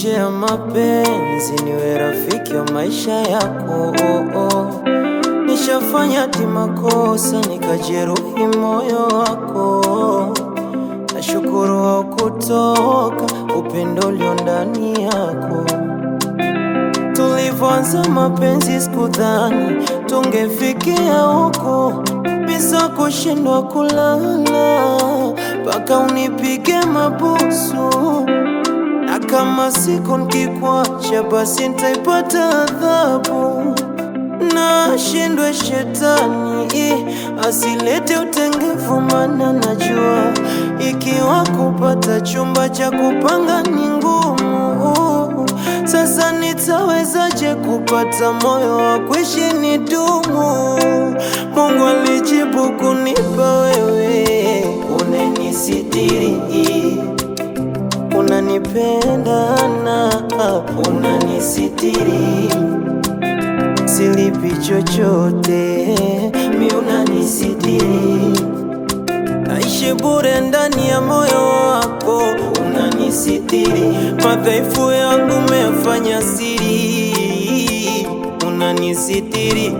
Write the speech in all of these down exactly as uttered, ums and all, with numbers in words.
ya mapenzi, niwe rafiki wa maisha yako. oh, oh. Nishafanya ti makosa nikajeruhi moyo wako. Nashukuru haukutoka upendo ulio ndani yako. Tulivyoanza mapenzi sikudhani tungefikia huko, bisa kushindwa kulala mpaka unipige mabusu. Na kama siku nikikuacha basi nitaipata adhabu. Na shindwe shetani asilete utengefu, mana najua ikiwa kupata chumba cha kupanga ni ngumu. Sasa nitawezaje kupata moyo wa kuishi nidumu? Mungu alijibu kunipa wewe, unanisitiri, unanipenda na unanisitiri, silipi chochote, mi unanisitiri. Naishi bure ndani ya moyo wako, unanisitiri. Madhaifu yangu umefanya siri, unanisitiri.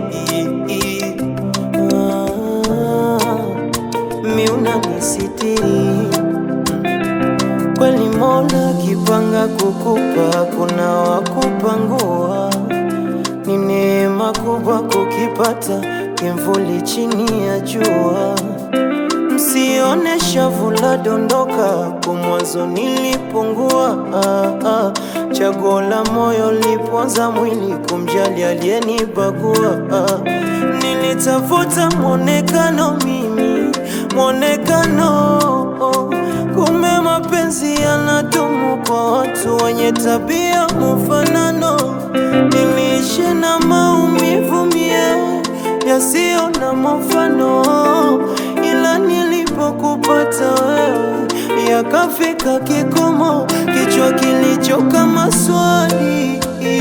ah, Mi unanisitiri. Kweli Mola kipanga kukupa, kuna wakupangua. Ni neema kubwa kukipata kimvuli chini ya jua. Msione shavu la dondoka, kwa mwanzo nilipungua. ah, ah. Chaguo la moyo liponza mwili, kumjali aliyenibagua. ah. Nilitafuta mwonekano mimi, mwonekano oh. Kumbe mapenzi yanadumu kwa watu wenye tabia mfanano. Niliishi na maumivu mie yasiyo na mfano, ila nilipokupata wewe yakafika kikomo. Kichwa kilichoka maswali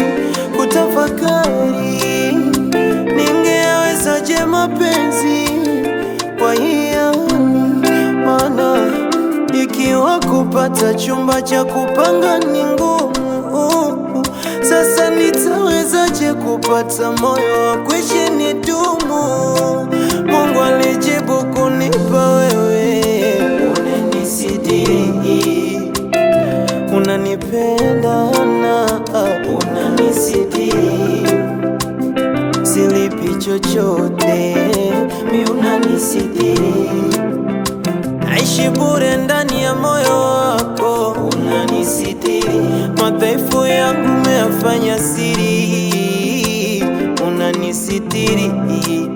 kutafakari, ningewezaje mapenzi kwa hiyo? Mana ikiwa kupata chumba cha kupanga ni ngumu, sasa nitawezaje kupata moyo wa kuishi nidumu? Mungu alijibu kunipa wewe, unanisitiri, unanipenda na unanisitiri, silipi chochote, mi unanisitiri. Naishi bure ndani ya moyo wako, unanisitiri. Madhaifu yangu umeyafanya siri, unanisitiri.